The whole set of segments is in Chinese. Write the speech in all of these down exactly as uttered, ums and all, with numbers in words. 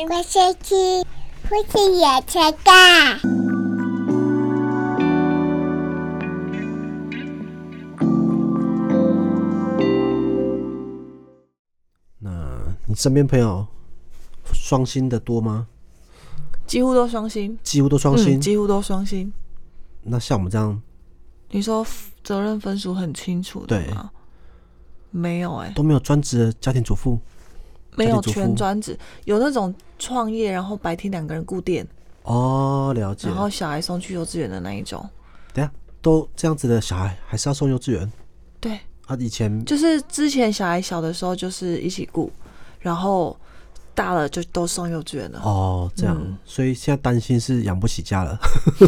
我是去父亲野车干。 那你身边朋友双薪的多吗？ 几乎都双薪， 几乎都双薪、 嗯，几乎都双薪。 那像我们这样， 你说责任分属很清楚的吗？没有哎、欸， 都没有专职的家庭主妇， 没有全专职，有那种创业，然后白天两个人顾店。 哦，了解。 然后小孩送去幼稚园的那一种。 等一下，都这样子的小孩还是要送幼稚园？ 对啊，以前就是之前小孩小的时候就是一起顾，然后大了就都送幼稚园了。 哦，这样、嗯，所以现在担心是养不起家了，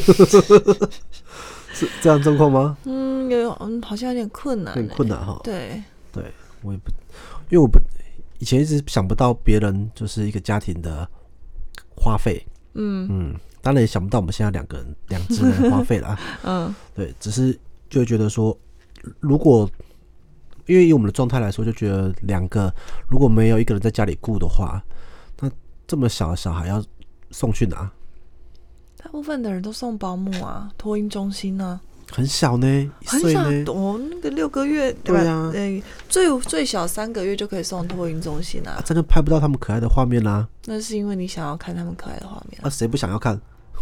是这样状况吗？ 嗯，有嗯，好像有点困难、欸， 有点困难哈。 对对，我也不，因为我不以前一直想不到别人就是一个家庭的花费，嗯嗯，当然也想不到我们现在两个人两只人花费啦，嗯，对，只是就会觉得说，如果因为以我们的状态来说，就觉得两个如果没有一个人在家里顾的话，那这么小的小孩要送去哪？ 大部分的人都送保姆啊，托婴中心啊。 很小呢，一岁呢， 很小哦，那个六个月， 对啊， 欸、最最小三个月就可以送托婴中心啊， 啊真的拍不到他们可爱的画面啦、啊。 那是因为你想要看他们可爱的画面啊，谁不想要看？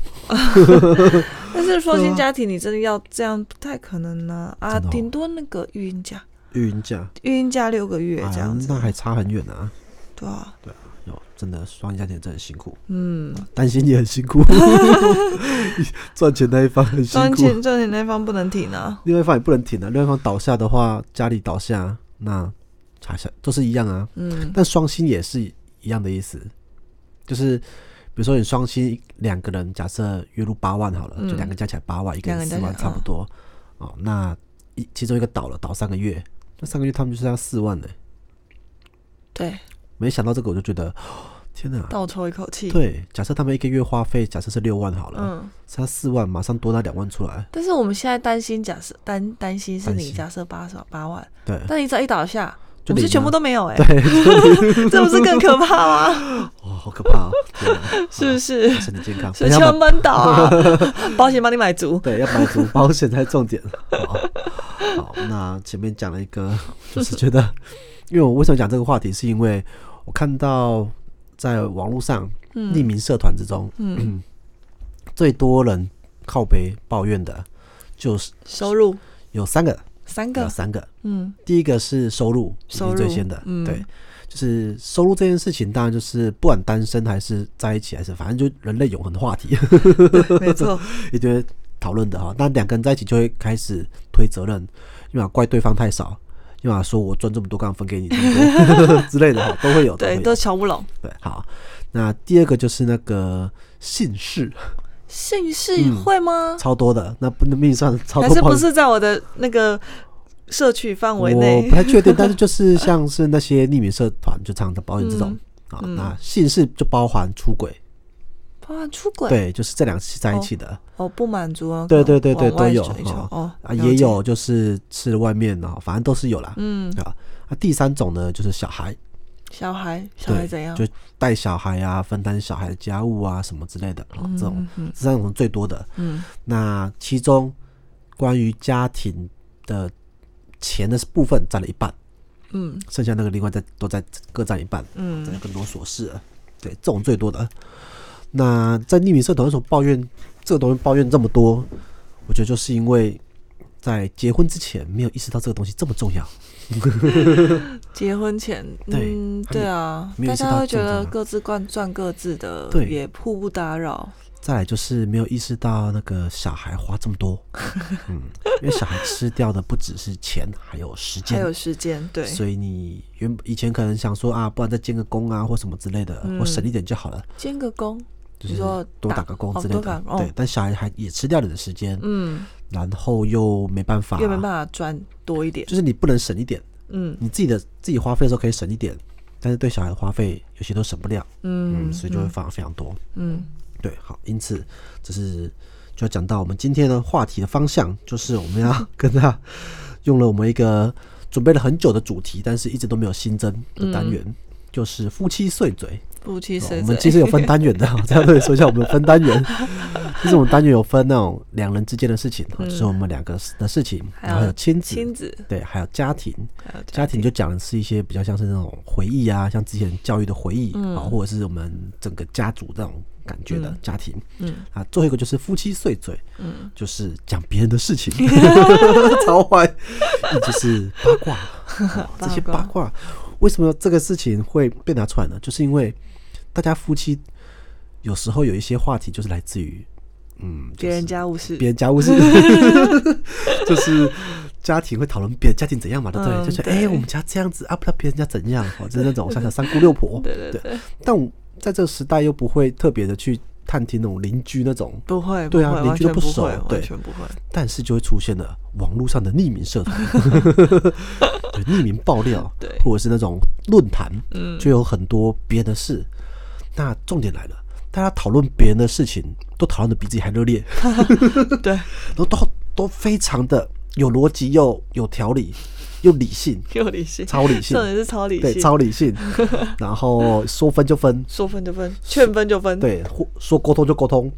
但是双薪家庭你真的要这样不太可能啊啊，顶、哦、多那个育婴假， 育婴假， 育婴假六个月这样子、 啊，那还差很远啊。 对啊， 对啊。真的双薪家庭真的很辛苦， 嗯， 担心也很辛苦，赚钱那一方很辛苦， 赚钱赚钱那一方不能停啊， 另外一方也不能停啊，另外一方倒下的话，家里倒下，那差下都是一样啊，嗯，但双薪也是一样的意思，就是比如说你双薪两个人，假设月入八万好了，嗯、就两个加起来八万，一个人四万差不多，嗯、哦，那一其中一个倒了，倒三个月，那三个月他们就是要四万呢、欸， 对。 没想到这个，我就觉得天哪， 倒抽一口气。 对，假设他们一个月花费，假设是六万好了，嗯，差四万，马上多拿两万出来。 但是我们现在担心，假设担担心是你假设八八万， 对， 但你只要一倒下，我们是全部都没有哎、 欸， 对，这不是更可怕吗？ 哦，好可怕哦， 是不是？ 身体健康， 所以千万不能倒啊！保险帮你买足， 对，要买足，保险才是重点。好，好，那前面讲了一个，就是觉得，因为我为什么讲这个话题，是因为我看到在网络上匿名社团之中、嗯嗯，最多人靠北抱怨的就是收入， 有三个， 三个， 有三个。嗯，第一个是收入， 收入最先的、 嗯， 对，就是收入这件事情，当然就是不管单身还是在一起，还是反正就人类永恒的话题， 没错， 一堆讨论的哈。那两个人在一起就会开始推责任，要么怪对方太少。要么说我赚这么多，刚分给你之类的，都会有， 对， 都, 都瞧不拢。 对，好，那第二个就是那个姓氏， 姓氏会吗？ 嗯、超多的，那不能命算超多， 还是不是在我的那个社区范围内？ 我不太确定，但是就是像是那些匿名社团就常常抱怨这种、嗯、啊、嗯，那姓氏就包含出轨。 包含出轨， 对，就是这两个是在一起的。 哦，哦不满足啊， 对对对对，都有哦啊，也有就是吃外面哦，反正都是有啦。嗯啊，啊，第三种呢就是小孩， 小孩小孩怎样？ 就带小孩啊，分担小孩的家务啊什么之类的啊、嗯，这种这三种最多的。嗯，那其中关于家庭的钱的部分占了一半，嗯，剩下那个另外再都在各占一半，嗯，再更多琐事了。对，这种最多的。那在匿名社团为什么抱怨这个东西抱怨这么多？我觉得就是因为在结婚之前没有意识到这个东西这么重要。 结婚前， 对、 嗯，对啊，大家会觉得各自赚各自的，对，也互不打扰。 再来就是没有意识到那个小孩花这么多，嗯，因为小孩吃掉的不只是钱，还有时间， 还有时间，对。 所以你原以前可能想说啊，不然再兼个工啊，或什么之类的，嗯、或省一点就好了。 兼个工。 就是多打个工之类的， 哦、 对，但小孩还也吃掉你的时间，嗯，然后又没办法， 又没办法赚多一点， 就是你不能省一点，嗯，你自己的自己花费的时候可以省一点，但是对小孩的花费有些都省不了，嗯, 嗯，所以就会放非常多，嗯，对，好，因此这是就要讲到我们今天的话题的方向，就是我们要跟他用了我们一个准备了很久的主题，但是一直都没有新增的单元。嗯，就是夫妻碎嘴， 夫妻碎嘴， 我们其实有分单元的，这样特别说一下，我们有分单元。其实我们单元有分那种两人之间的事情，嗯、就是我们两个的事情，然后还有亲子， 亲子对，还有家庭。 还有家庭家庭就讲的是一些比较像是那种回忆啊，像之前教育的回忆，嗯、或者是我们整个家族这种感觉的家庭。嗯啊，最后一个就是夫妻碎嘴，嗯，就是讲别人的事情，超坏，就是八卦。哦、这些八卦，为什么这个事情会被拿出来呢？就是因为大家夫妻有时候有一些话题，就是来自于嗯，别、 就是、人家务事， 别人家务事，就是家庭会讨论别人家庭怎样嘛，对不对？嗯、就是哎、欸，我们家这样子啊，不知道别人家怎样，哦，就是那种像像三姑六婆， 对对 对, 对。 但我在这个时代又不会特别的去探听那种邻居那种， 不会， 对啊，邻居都不熟，对， 完全不会。 但是就会出现了网络上的匿名社团，对，匿名爆料， 对， 或者是那种论坛， 嗯， 就有很多别人的事。那重点来了。大家讨论别人的事情，都讨论的比自己还热烈， 对， 然后都都非常的有逻辑，又有条理，又理性， 又理性， 超理性， 重点是超理性， 对，超理性。然后说分就分， 说分就分，劝分就分， 对，说沟通就沟通。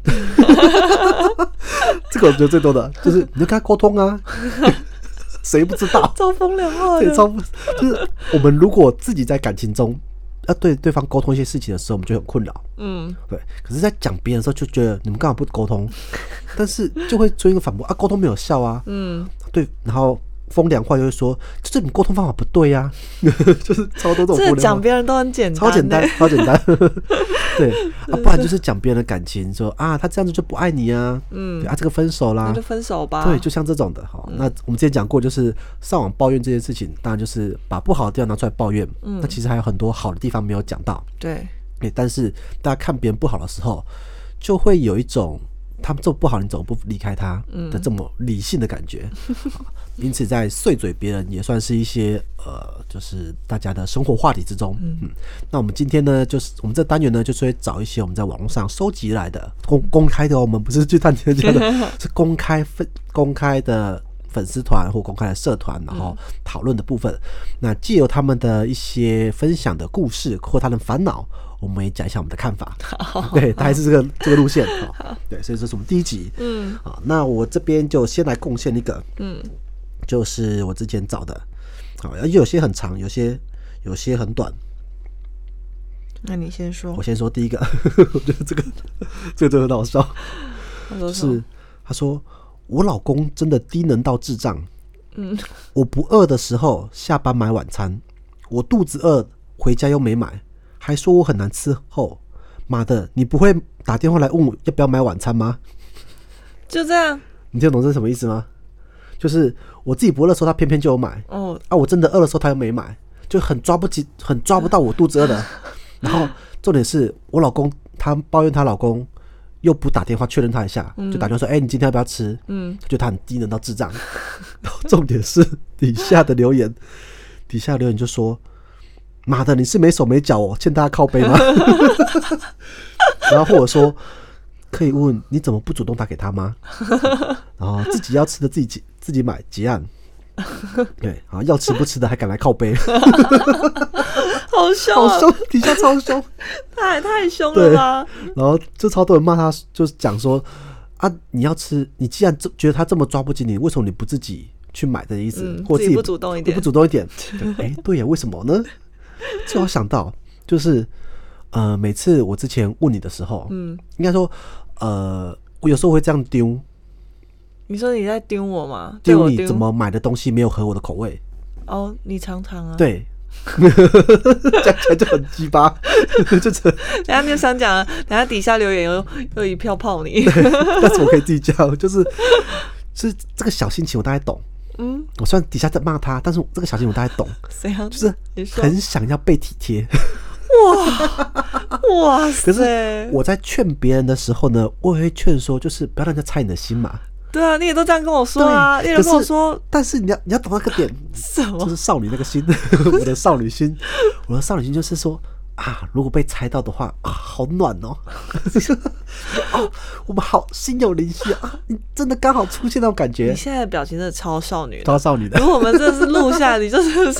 这个我觉得最多的就是，你就跟他沟通啊，谁不知道？ 超风凉话的， 对，超就是我们如果自己在感情中。要对对方沟通一些事情的时候，我们就很困扰。嗯，对。可是，在讲别人的时候，就觉得你们干嘛不沟通？但是就会出一个反驳啊，沟通没有效啊。嗯，对。然后风凉话就会说，就是你沟通方法不对呀、啊，就是超多这种风凉话。 这讲别人都很简单， 超简单，超简单。对啊，不然就是讲别人的感情，说啊，他这样子就不爱你啊。嗯，对啊，这个分手啦， 那就分手吧。 对，就像这种的哈。嗯、那我们之前讲过，就是上网抱怨这件事情，当然就是把不好的地方拿出来抱怨。嗯，那其实还有很多好的地方没有讲到。 对， 对，但是大家看别人不好的时候，就会有一种他们做不好，你怎么不离开他的这么理性的感觉。嗯、因此，在碎嘴别人也算是一些呃，就是大家的生活话题之中。嗯，嗯那我们今天呢，就是我们这单元呢，就是会找一些我们在网络上收集来的公公开的、哦，我们不是去探听人家的，是公开分公开的粉丝团或公开的社团，然后讨论的部分。那藉由他们的一些分享的故事或他的烦恼，我们也讲一下我们的看法。对，大概是这个这个路线。对，所以这是我们第一集。嗯，好，那我这边就先来贡献一个。嗯。就是我之前找的，好，有些很长，有些有些很短。 那你先说。 我先说第一个，我觉得这个这个真的很好笑。就是他说我老公真的低能到智障。嗯，我不饿的时候下班买晚餐，我肚子饿回家又没买，还说我很难伺候。妈的，你不会打电话来问我要不要买晚餐吗？ 就这样， 你听得懂这是什么意思吗？就是我自己不饿的时候，他偏偏就有买。哦，啊，我真的饿的时候，他又没买，就很抓不起，很抓不到我肚子饿的。然后重点是我老公，她抱怨她老公又不打电话确认她一下，嗯、就打电话说：“哎、欸，你今天要不要吃？”嗯，就他很低能到智障。然后重点是底下的留言，底下的留言就说：“妈的，你是没手没脚哦，欠大家靠背吗？”然后或者说。可以问你怎么不主动打给他吗？然后自己要吃的自己自己买结案，对，好要吃不吃的还敢来靠背， 好凶、 啊，好凶，底下超凶， 太太凶了吧？ 然后就超多人骂他，就是讲说啊，你要吃，你既然觉得他这么抓不紧你，为什么你不自己去买的意思？ 嗯、 或者自己不主动一点， 不主动一点？哎，对呀，为什么呢？这我想到就是，呃，每次我之前问你的时候，嗯，应该说。呃，我有时候会这样丢。 你说你在丢我吗？ 丢你怎么买的东西没有合我的口味？ 哦，你常常啊。 对，讲起来就很鸡巴，就是。 等下你就想讲，等下底下留言又又一票泡你。 但是我可以自己讲，就是，是这个小心情我大概懂。嗯，我虽然底下在骂他，但是这个小心情我大概懂。 谁啊？ 就是很想要被体贴。 哇哇塞！ 可是我在劝别人的时候呢，我也会劝说，就是不要让人家猜你的心嘛。 对啊，你也都这样跟我说啊，你也跟我说。 但是你要你要懂那个点， 什么？ 就是少女那个心，我的少女心，我的少女心就是说啊，如果被猜到的话啊，好暖哦。哦，我们好心有灵犀啊！你真的刚好出现那种感觉。 你现在的表情真的超少女的， 超少女的。 如果我们真的是录下来，你就真的是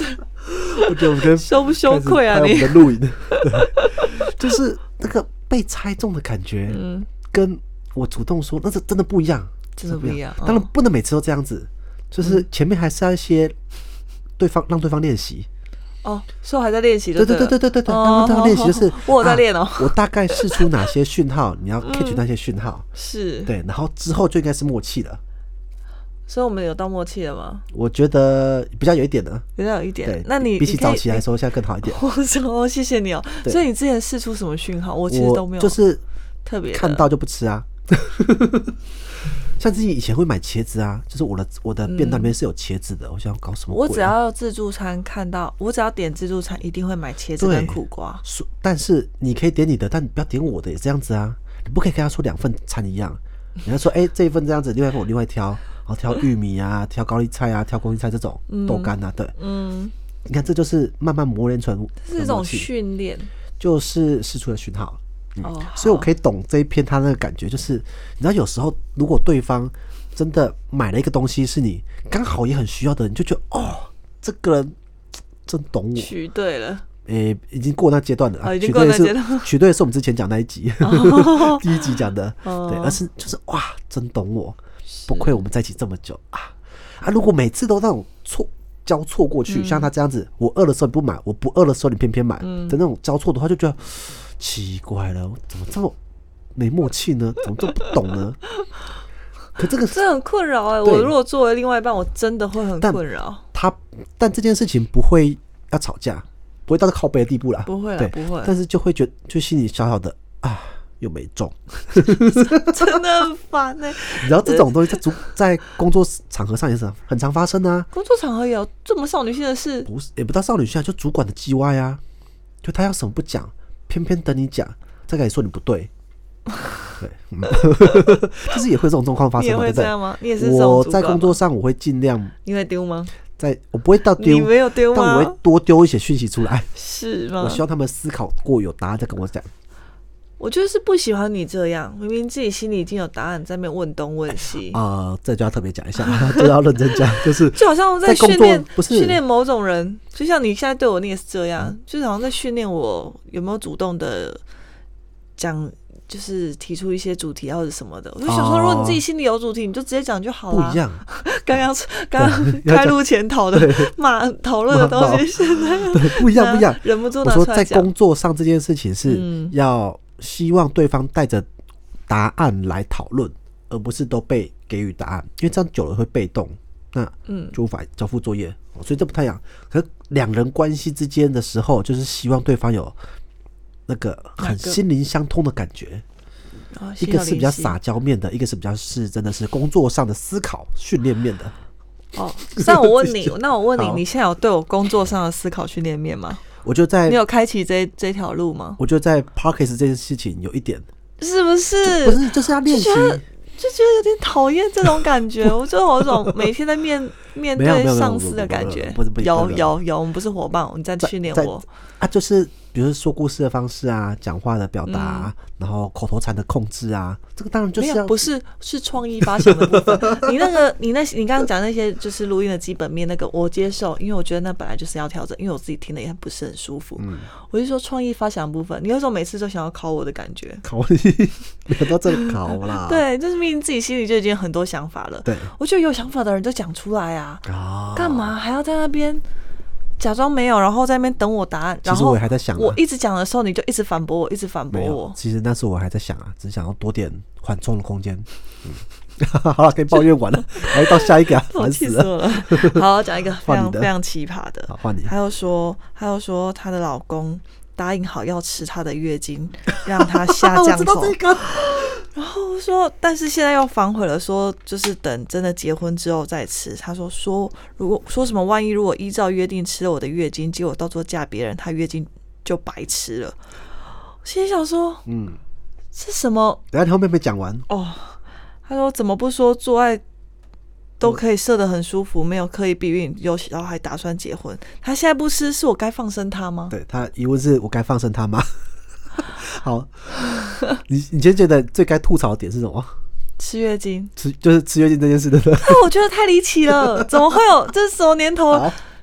我觉得我们跟羞不羞愧啊你？ 我们的录影，对，就是那个被猜中的感觉，嗯，跟我主动说，那是真的不一样， 真的不一样。 当然不能每次都这样子，就是前面还是要一些对方让对方练习。 哦，所以我还在练习， 对对对对对对对，让对方练习就是， 我有在练哦。 我大概释出哪些讯号，你要 catch 那些讯号， 是对，然后之后就应该是默契了。 所以我们有到默契了吗？ 我觉得比较有一点的， 比较有一点。 对， 那你比起早期来说，现在更好一点。 我说谢谢你哦。所以你之前释出什么讯号？我其实都没有， 就是特别看到就不吃啊。像自己以前会买茄子啊，就是我的我的便当里面是有茄子的，嗯、我想要搞什么、啊？ 我只要自助餐看到，我只要点自助餐，一定会买茄子跟苦瓜。 但是你可以点你的，但你不要点我的，也这样子啊。你不可以跟他说两份餐一样，你要说哎、欸、这一份这样子，另外一份我另外挑，然后挑玉米啊，挑高丽菜啊，挑空心菜这种、嗯、豆干啊，对，嗯，你看这就是慢慢磨练成， 这是一种训练， 就是释出的讯号。嗯哦、所以我可以懂这一篇他那个感觉，就是你知道有时候如果对方真的买了一个东西是你刚好也很需要的，你就觉得哦，这个人真懂我， 取对了， 诶、欸，已经过那阶段了、啊哦，已经过那阶段， 取对是我们之前讲那一集，哦、第一集讲的，哦、对，而是就是哇，真懂我，不愧我们在一起这么久啊啊！如果每次都那种错交错过去、嗯，像他这样子，我饿的时候你不买，我不饿的时候你偏偏买、嗯、的那种交错的话，就觉得。奇怪了，怎么这么没默契呢？怎么这么不懂呢？可这个这很困扰哎、欸！我如果作为另外一半，我真的会很困扰。 他但这件事情不会要吵架，不会到靠背的地步啦， 不会啦， 对， 不会。 但是就会觉得，就心里小小的啊，又没中， 真的很烦哎、欸！ 你知道这种东西在主在工作场合上也是很常发生的啊。 工作场合也有这么少女性的事？ 不是，也不到少女性，就主管的叽歪啊，就他要什么不讲。偏偏等你讲，再跟你说你不对，对，嗯、就是也会这种状况发生嘛， 你也会这样吗？你也是这种我在工作上我会尽量， 你会丢吗？ 在我不会到丢， 你没有丢吗？ 但我会多丢一些讯息出来， 是吗？ 我希望他们思考过有答案再跟我讲。 我就是不喜欢你这样，明明自己心里已经有答案，在那边问东问西啊、呃，这就要特别讲一下，这要认真讲，就是就好像在训练，不是训练某种人，就像你现在对我，你也是这样，嗯、就是好像在训练我有没有主动的讲，就是提出一些主题或者什么的。我就想说，如果你自己心里有主题，你就直接讲就好了。 不一样， 刚刚刚刚开录前讨的骂讨论的东西，现在对不一样，不一样， 忍不住拿出来讲。 我说在工作上这件事情是要。嗯希望对方带着答案来讨论，而不是都被给予答案，因为这样久了会被动，那就无法交付作业，嗯、所以这不太一样。可是两人关系之间的时候，就是希望对方有那个很心灵相通的感觉。哦、一个是比较撒娇面的，一个是比较是真的是工作上的思考训练面的。 哦，那我问你，那我问你，你现在有对我工作上的思考训练面吗？ 我就在你有开启这这条路吗？ 我就在 Podcast 这件事情有一点， 是不是？ 不是，就是要练习，就觉得有点讨厌这种感觉。我就有一种每天在面面对上司的感觉。有有有，我们不是伙伴，你在训练我啊，就是比如说故事的方式啊，讲话的表达、啊嗯，然后口头禅的控制啊，这个当然就是要没有，不是是创意发想的部分。你那个你那你刚刚讲那些就是录音的基本面，那个我接受，因为我觉得那本来就是要调整，因为我自己听的也不是很舒服。嗯、我就说创意发想的部分，你有时候每次都想要考我的感觉， 考你没有到这里考啦。 对，就是明明自己心里就已经有很多想法了。对，我觉得有想法的人就讲出来啊，干、哦、嘛还要在那边？假装没有，然后在那边等我答案。然后我还在想、啊， 我一直讲的时候，你就一直反驳我，一直反驳我。 其实那时候我还在想啊，只想要多点缓冲的空间。嗯、好了，可以抱怨完了，来到下一个、啊，烦死了。 好，讲一个非常非常奇葩的。 好，换你。 还有说，还有说，她的老公答应好要吃她的月经，让她下降后。我知道这个。然后说，但是现在又反悔了，说就是等真的结婚之后再吃。他说说如果说什么万一如果依照约定吃了我的月经，结果到时候嫁别人，他月经就白吃了。我心里想说，嗯，这什么？ 等下你后面没讲完哦。他说怎么不说做爱都可以射得很舒服，没有刻意避孕，有然后还打算结婚，他现在不吃，是我该放生他吗？ 对，他疑问是我该放生他吗？好，你你今天觉得最该吐槽的点是什么？ 吃月经， 吃就是吃月经这件事，对不对？ 但我觉得太离奇了，怎么会有这是什么年头？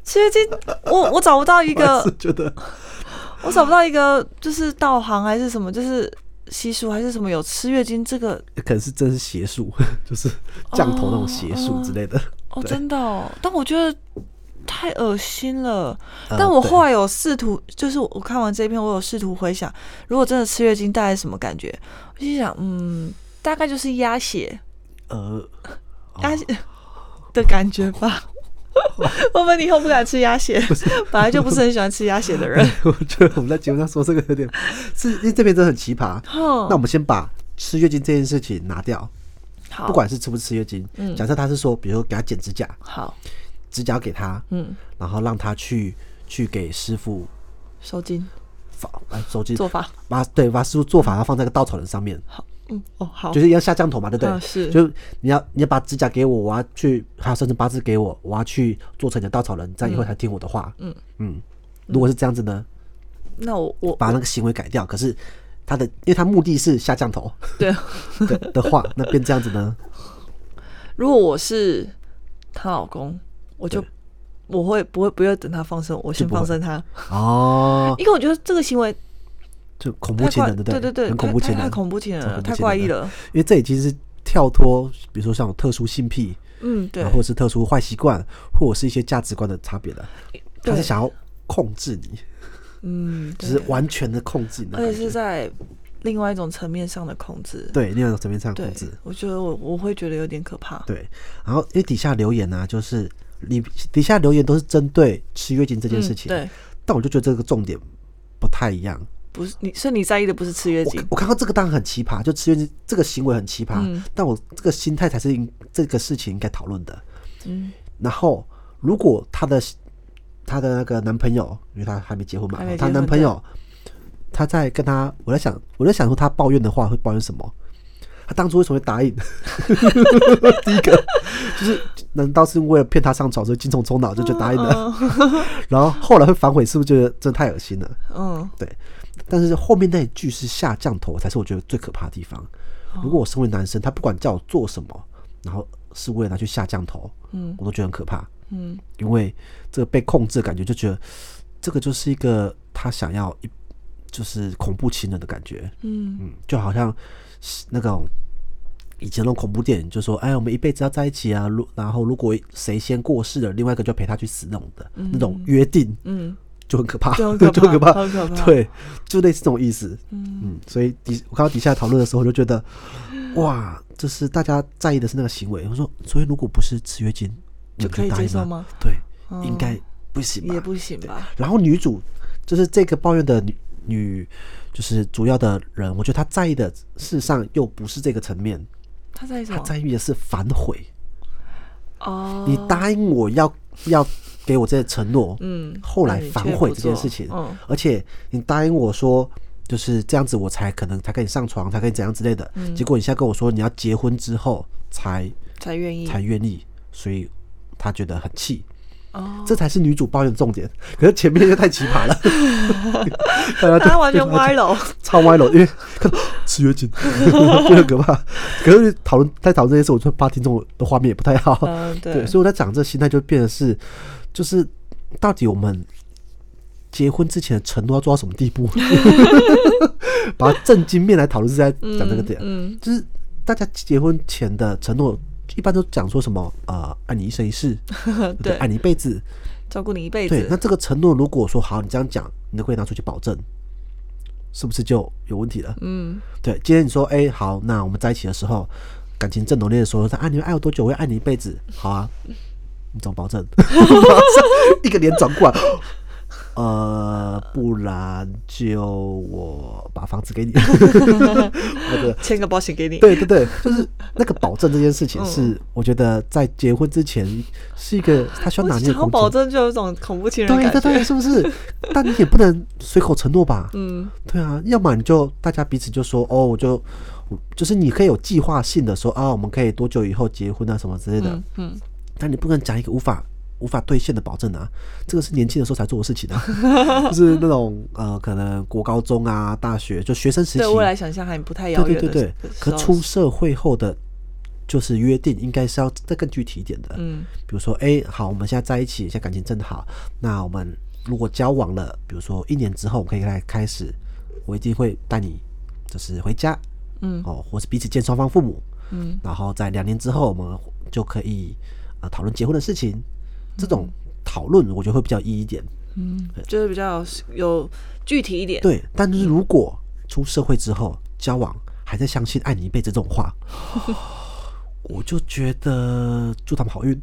吃月经，我我找不到一个， 我是觉得我找不到一个，就是道行还是什么，就是习俗还是什么有吃月经这个， 可能是真是邪术，就是降头那种邪术之类的。 哦，真的哦，但我觉得太恶心了。 呃、 但我后来有试图，就是我看完这一篇，我有试图回想，如果真的吃月经大概什么感觉？我就想，嗯，大概就是鸭血， 呃， 鸭血的感觉吧。我们以后不敢吃鸭血，本来就不是很喜欢吃鸭血的人。 我觉得我们在节目上说这个有点，是因为这边真的很奇葩。那我们先把吃月经这件事情拿掉， 好， 不管是吃不吃月经，嗯、假设他是说，比如说给他剪指甲， 好， 指甲给他，嗯，然后让他去去给师傅收金， 法来收金做法， 把对把师傅做法，然后放在个稻草人上面。 好。嗯哦好， 就是要下降头嘛，对不对？ 嗯、是， 就你要你要把指甲给我，我要去还有生辰八字给我，我要去做成你的稻草人，这样以后才听我的话。嗯嗯，如果是这样子呢， 那我我把那个行为改掉，可是他的因为他目的是下降头， 对的的话，那变这样子呢？ 如果我是她老公，我就我会不会不会等他放生，我先放生他哦，因为我觉得这个行为。 就恐怖情人，对不对？对对对， 很恐怖情人， 太恐怖情人了，太怪异了。 因为这已经是跳脱，比如说像有特殊性癖， 嗯，对， 或者是特殊坏习惯，或者是一些价值观的差别了。他是想要控制你，嗯，就是完全的控制你， 而且是在另外一种层面上的控制。 对，另外一种层面上的控制， 我觉得我我会觉得有点可怕。 对，然后因为底下留言啊，就是你底下留言都是针对吃月经这件事情， 嗯、对， 但我就觉得这个重点不太一样。 不是你，是你在意的不是吃月经。 我, 我看到这个当然很奇葩，就吃月经这个行为很奇葩，嗯、但我这个心态才是这个事情应该讨论的。嗯，然后如果她的她的那个男朋友，因为她还没结婚嘛，她男朋友他在跟她，我在想我在想说他抱怨的话会抱怨什么？他当初为什么会答应？第一个就是难道是为了骗他上床，所以精虫充脑就就答应了？嗯、然后后来会反悔，是不是觉得真的太恶心了？嗯，对。但是后面那一句是下降头，才是我觉得最可怕的地方。如果我身为男生，他不管叫我做什么，然后是为了拿去下降头，嗯，我都觉得很可怕。嗯，因为这个被控制的感觉，就觉得这个就是一个他想要一就是恐怖情人的感觉。嗯嗯，就好像那种以前那种恐怖电影，就说哎，我们一辈子要在一起啊，然后如果谁先过世了，另外一个就陪他去死那种的、嗯、那种约定。嗯。就很可怕， 就很可怕， 就很可怕， 很可怕， 对，就类似这种意思。嗯, 嗯所以底我看到底下讨论的时候，就觉得哇，就是大家在意的是那个行为。我说，所以如果不是吃月经， 就可以接受吗？ 对，嗯、应该不行吧？ 也不行吧。 然后女主就是这个抱怨的女女，就是主要的人，我觉得她在意的事实上又不是这个层面。 她在意什么？ 她在意的是反悔。 哦， 你答应我要要。给我这些承诺，嗯，后来反悔这件事情，嗯，而且你答应我说就是这样子，我才可能才跟你上床，才可以怎样之类的，嗯，结果你现在跟我说你要结婚之后才才愿意， 才愿意，所以他觉得很气，哦，这才是女主抱怨的重点。可是前面就太奇葩了， 他完全歪了， 超歪了，因为看到吃月经就很可怕。可是讨论在讨论这件事，我就怕听众的画面也不太好，嗯，对，对，所以我在讲这心态就变成是。就是到底我们结婚之前的承诺要做到什么地步？把它正经面来讨论是在讲这个点。嗯嗯、就是大家结婚前的承诺，一般都讲说什么呃，爱你一生一世，对，爱你一辈子， 照顾你一辈子。 对，那这个承诺如果说好，你这样讲，你都可以拿出去保证，是不是就有问题了？嗯，对。今天你说，哎、欸，好，那我们在一起的时候，感情正浓烈的时候，啊，你会爱我多久？我会爱你一辈子。好啊。你怎么保证？一个脸转过来，呃，不然就我把房子给你，或者签个保险给你。 对对对，就是那个保证这件事情是，嗯、我觉得在结婚之前是一个他需要拿捏的空间。 保证就有一种恐怖情人感觉， 对对对，是不是？但你也不能随口承诺吧？嗯，对啊，要么你就大家彼此就说哦，我就就是你可以有计划性的说啊，我们可以多久以后结婚啊什么之类的，嗯。嗯但你不能讲一个无法无法兑现的保证啊！这个是年轻的时候才做的事情啊，就是那种呃，可能国高中啊、大学就学生时期， 对未来想象还不太遥远的。 对对对对。可出社会后的就是约定应该是要再更具体一点的。嗯，比如说，哎、欸，好，我们现在在一起，现在感情真好，那我们如果交往了，比如说一年之后，我们可以来开始，我一定会带你就是回家，嗯，哦，或是彼此见双方父母，嗯，然后在两年之后，我们就可以呃讨论结婚的事情。这种讨论，我觉得会比较意义一点。 嗯，就是比较有具体一点。 对，但是如果出社会之后交往还在相信爱你一辈子这种话，我就觉得祝他们好运。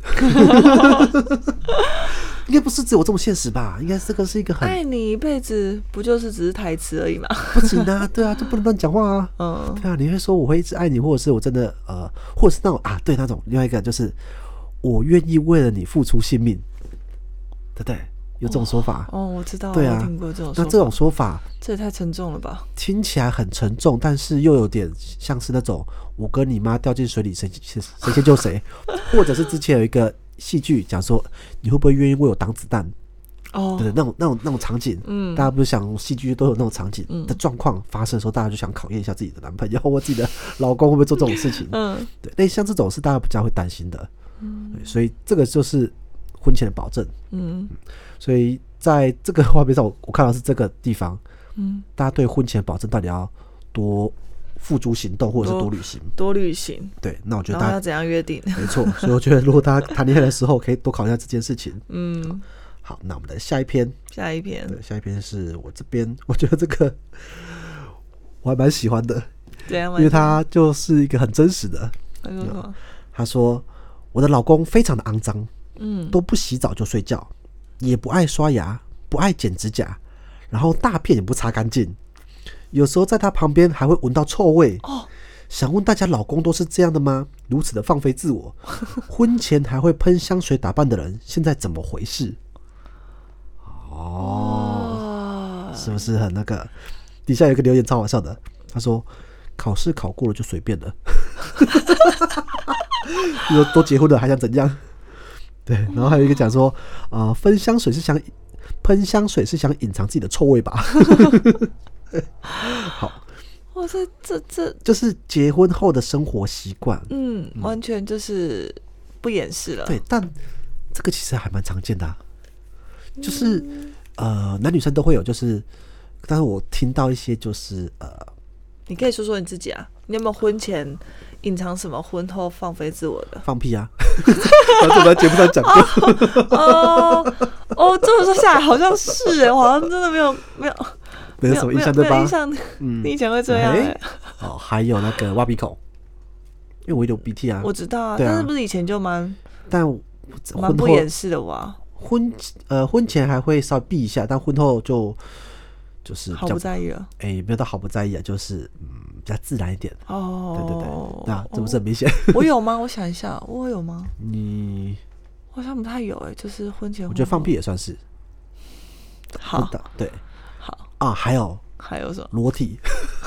应该不是只有这么现实吧？应该这个是一个很爱你一辈子，不就是只是台词而已吗？ 不行啊，对啊，就不能乱讲话啊。嗯，对啊，你会说我会一直爱你，或者是我真的呃，或者是那种啊，对那种另外一个就是我愿意为了你付出性命，对不对？有这种说法哦, 哦，我知道， 对啊， 我听过这种说法。 那这种说法， 这也太沉重了吧？ 听起来很沉重，但是又有点像是那种我跟你妈掉进水里，谁谁先救谁，或者是之前有一个戏剧讲说，你会不会愿意为我挡子弹？哦，对，那种那种那种场景，嗯，大家不是想戏剧都有那种场景的状况发生的时候，大家就想考验一下自己的男朋友或自己的老公会不会做这种事情？嗯，对，那像这种是大家比较会担心的，嗯，所以这个就是婚前的保证，嗯。所以在这个画面上，我看到是这个地方，嗯，大家对婚前保证到底要多付诸行动，或者是多旅行， 多旅行。 对，那我觉得大家要怎样约定？ 没错，所以我觉得如果大家谈恋爱的时候，可以多考虑一下这件事情。嗯，好，那我们的下一篇， 下一篇， 对，下一篇是我这边，我觉得这个我还蛮喜欢的， 对，因为它就是一个很真实的。 他说什么？ 他说我的老公非常的肮脏，嗯，都不洗澡就睡觉。也不爱刷牙，不爱剪指甲，然后大便也不擦干净，有时候在他旁边还会闻到臭味。哦，想问大家，老公都是这样的吗？如此的放飞自我，婚前还会喷香水打扮的人，现在怎么回事？哦，是不是很那个？底下有一个留言超好笑的，他说：“考试考过了就随便了。”你说都结婚了还想怎样？对，然后还有一个讲说，呃，喷香水是想喷香水是想隐藏自己的臭味吧？好， 哇，这这这就是结婚后的生活习惯， 嗯，完全就是不掩饰了。 对，但这个其实还蛮常见的、啊，就是、嗯、呃，男女生都会有，就是但是我听到一些就是呃， 你可以说说你自己啊，你有没有婚前隐藏什么，婚后放飞自我的？ 放屁啊！然后我在节目上讲过。 哦哦，这么说下来好像是哎，我好像真的没有没有没有什么印象对吧？ 没有印象，嗯，你以前会这样哎、欸。 哦，还有那个挖鼻孔，因为我有鼻涕啊。 我知道啊， 对啊， 但是不是以前就蛮但蛮不掩饰的哇？ 婚呃婚前还会稍微避一下，但婚后就就是好不在意了。 哎、欸，没有到好不在意啊，就是嗯比较自然一点。哦，对对对，那这不是很明显？ 我有吗？我想一下，我有吗？ 你好像不太有哎、欸，就是婚前婚后。 我觉得放屁也算是。 好， 对， 好啊，还有还有什么？ 裸体。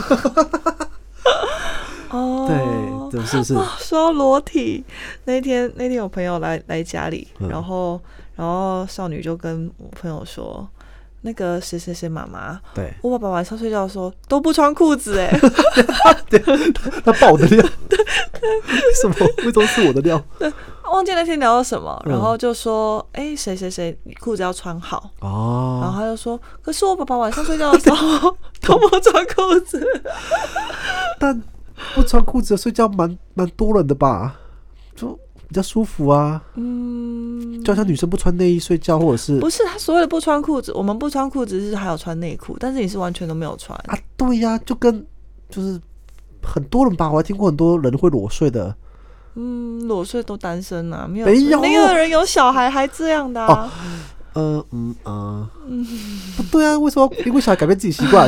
哦， 对，对，是不是？ 哦、说到裸体，那天那天有朋友来来家里，嗯、然后然后少女就跟我朋友说，那个谁谁谁妈妈， 对， 我爸爸晚上睡觉的时候都不穿裤子哎、欸， 他爆我的料，为什么？为什么是我的料？ 对，忘记那天聊了什么，然后就说，哎、欸，谁谁谁，你裤子要穿好哦，然后他就说，可是我爸爸晚上睡觉的时候都不穿裤子， 但不穿裤子睡觉蛮蛮多人的吧，就比较舒服啊。嗯，就像女生不穿内衣睡觉，或者是不是他所谓的不穿裤子，我们不穿裤子是还有穿内裤，但是你是完全都没有穿啊？对呀、啊，就跟就是很多人吧，我还听过很多人会裸睡的。 嗯，裸睡都单身啊，没有没有没有人有小孩还这样的啊。 哦呃嗯呃嗯，不对啊，为什么因为小孩改变自己习惯？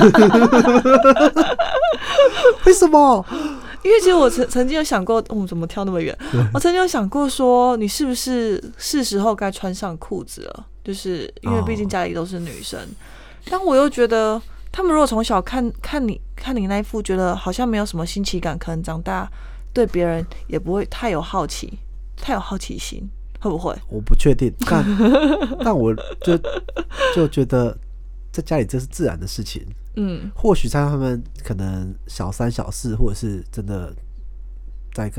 为什么？ 因为其实我曾曾经有想过，我、哦、怎么跳那么远？我曾经有想过说，你是不是是时候该穿上裤子了？就是因为毕竟家里都是女生，哦、但我又觉得，他们如果从小看看你看你那一副，觉得好像没有什么新奇感，可能长大对别人也不会太有好奇，太有好奇心。会不会？ 我不确定，但但我就就觉得在家里这是自然的事情。嗯，或许在他们可能小三、小四，或者是真的再更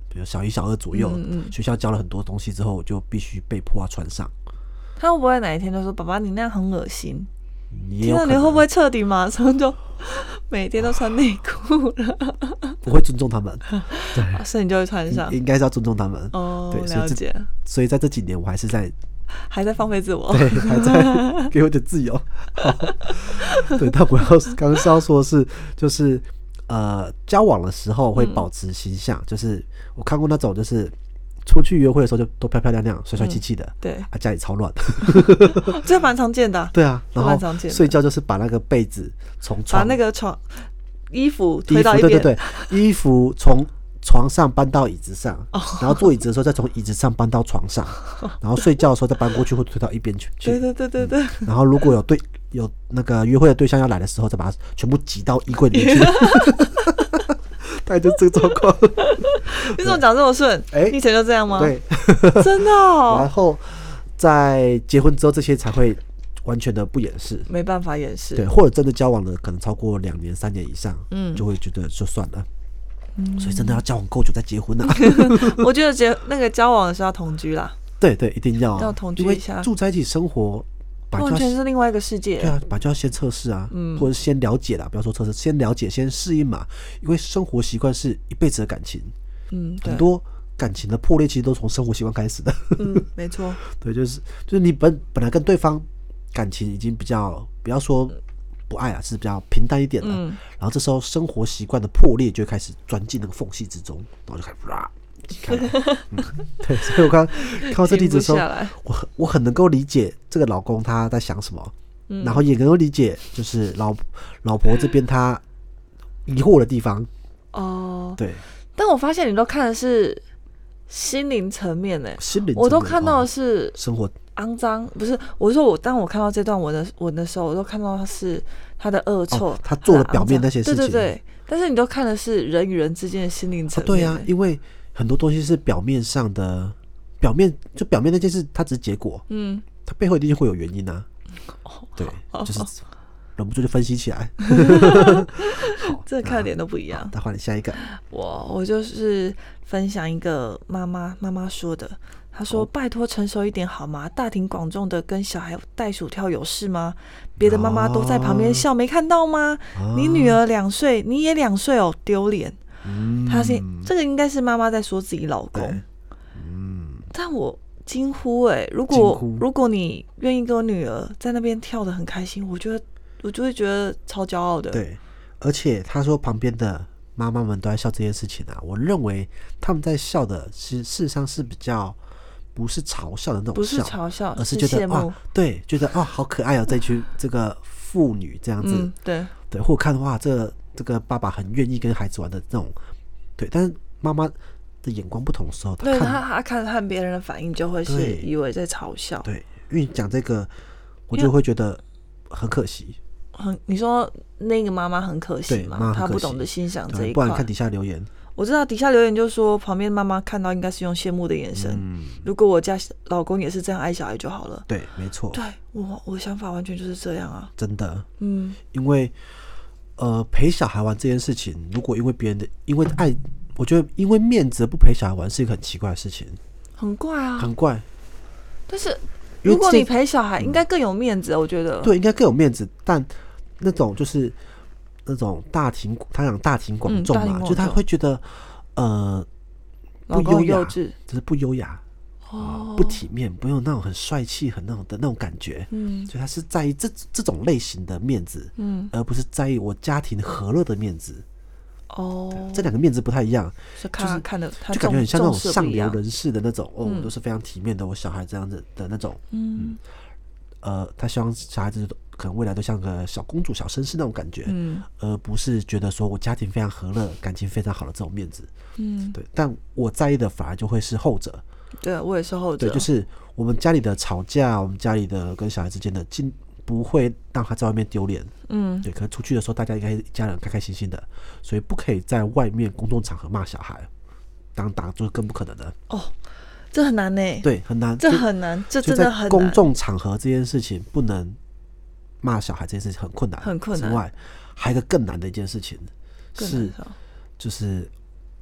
比如小一、小二左右， 嗯嗯学校教了很多东西之后，我就必须被迫要穿上。 他会不会哪一天就说：“爸爸，你那样很恶心？”听到你也有可能你会不会彻底马上就每天都穿内裤了？ 不会尊重他们，对， 啊所以你就会穿上。 应该是要尊重他们。 哦， 对，所以这了解。 所以在这几年，我还是在还在放飞自我。 对，还在给我点自由。好对，但我要刚刚是要说的是，就是呃，交往的时候会保持形象，嗯、就是我看过那种，就是出去约会的时候就都漂漂亮亮、帅帅气气的，嗯、 对， 啊，家里超乱， 这蛮常见的、啊。 对啊，然后睡觉就是把那个被子从床， 把那个床衣服推到一边， 对对对，衣服从床上搬到椅子上，哦、然后坐椅子的时候再从椅子上搬到床上，哦、然后睡觉的时候再搬过去或推到一边去。 对对对对对、嗯。 然后如果有对有那个约会的对象要来的时候，再把它全部挤到衣柜里面去。大概就这个状况。 你怎么讲这么顺？哎、欸，你以前就这样吗？ 对， 真的、哦。 然后在结婚之后，这些才会完全的不掩饰， 没办法掩饰。 对，或者真的交往了，可能超过两年、三年以上，嗯，就会觉得就算了。嗯，所以真的要交往够久再结婚啊。 我觉得结那个交往的时候要同居啦。 对对，一定要要同居一下， 因为住在一起生活。 完全是另外一个世界。 对啊，本来就要先测试啊，嗯、或者先了解啦，不要说测试，先了解、先适应嘛。因为生活习惯是一辈子的感情，嗯，很多感情的破裂其实都从生活习惯开始的。 嗯，没错。 对，就是就是你本本来跟对方感情已经比较，不要说不爱啊，是比较平淡一点了。嗯，然后这时候生活习惯的破裂就会开始钻进那个缝隙之中，然后就开始啦。嗯、对，所以我刚看到这例子的时候，我很我很能够理解这个老公他在想什么，嗯、然后也能够理解就是老老婆这边他疑惑的地方。哦，对。 但我发现你都看的是心灵层面诶， 心灵层面我都看到的是生活肮脏，不是我说我当我看到这段文的文的时候，我都看到他是他的恶臭， 哦、他做了表面那些事情， 对对对。但是你都看的是人与人之间的心灵层面、 哦。对啊，因为很多东西是表面上的，表面就表面那件事，它只是结果，嗯，它背后一定会有原因啊。对，就是忍不住就分析起来。 这看的点都不一样。 再换你下一个。 我我就是分享一个妈妈妈妈说的，她说：“拜托成熟一点好吗？大庭广众的跟小孩袋鼠跳有事吗？别的妈妈都在旁边笑，没看到吗？你女儿两岁，你也两岁哦，丢脸。”他是这个应该是妈妈在说自己老公，嗯，但我惊呼哎、欸，如果如果你愿意跟我女儿在那边跳得很开心，我觉得我就会觉得超骄傲的。 对，而且他说旁边的妈妈们都在笑这件事情啊，我认为他们在笑的是事实上是比较不是嘲笑的那种笑， 不是嘲笑， 而是觉得啊，对，觉得啊好可爱哦，这群这个妇女这样子， 嗯、对对，或者看哇这。这个爸爸很愿意跟孩子玩的这种，对，但是妈妈的眼光不同的时候，他对他他看看别人的反应，就会是以为在嘲笑。 对，因为讲这个，我就会觉得很可惜。 很，你说那个妈妈很可惜吗？她不懂得欣赏这一块。 不然看底下留言， 我知道底下留言就说，旁边妈妈看到应该是用羡慕的眼神。嗯，如果我家老公也是这样爱小孩就好了。 对，没错。 对我我的想法完全就是这样啊， 真的。嗯，因为。呃，陪小孩玩这件事情，如果因为别人的，因为爱，我觉得因为面子不陪小孩玩是一个很奇怪的事情， 很怪啊， 很怪。 但是如果你陪小孩，应该更有面子，嗯、我觉得。 对，应该更有面子，但那种就是那种大庭，他讲大庭广众嘛，嗯、就他会觉得呃不优雅，就是不优雅。哦，不体面，不用那种很帅气、很那种的那种感觉，嗯，所以他是在意这这种类型的面子，嗯，而不是在意我家庭和乐的面子。哦，这两个面子不太一样， 是看就是看的， 就感觉很像那种上流人士的那种，哦，嗯、都是非常体面的，我小孩这样子的那种，嗯，嗯呃，他希望小孩子可能未来都像个小公主、小绅士那种感觉，嗯，而不是觉得说我家庭非常和乐、感情非常好的这种面子，嗯，对，但我在意的反而就会是后者。 对，我也是后者。 对，就是我们家里的吵架，我们家里的跟小孩之间的，尽不会让他在外面丢脸。嗯，对，可能出去的时候，大家应该一家人开开心心的，所以不可以在外面公众场合骂小孩，当打就是更不可能的。哦， 这很难呢。 对，很难， 这很难，这真的很难。 公众场合这件事情不能骂小孩，这件事情很困难， 很困难。 之外，还有一个更难的一件事情是，就是。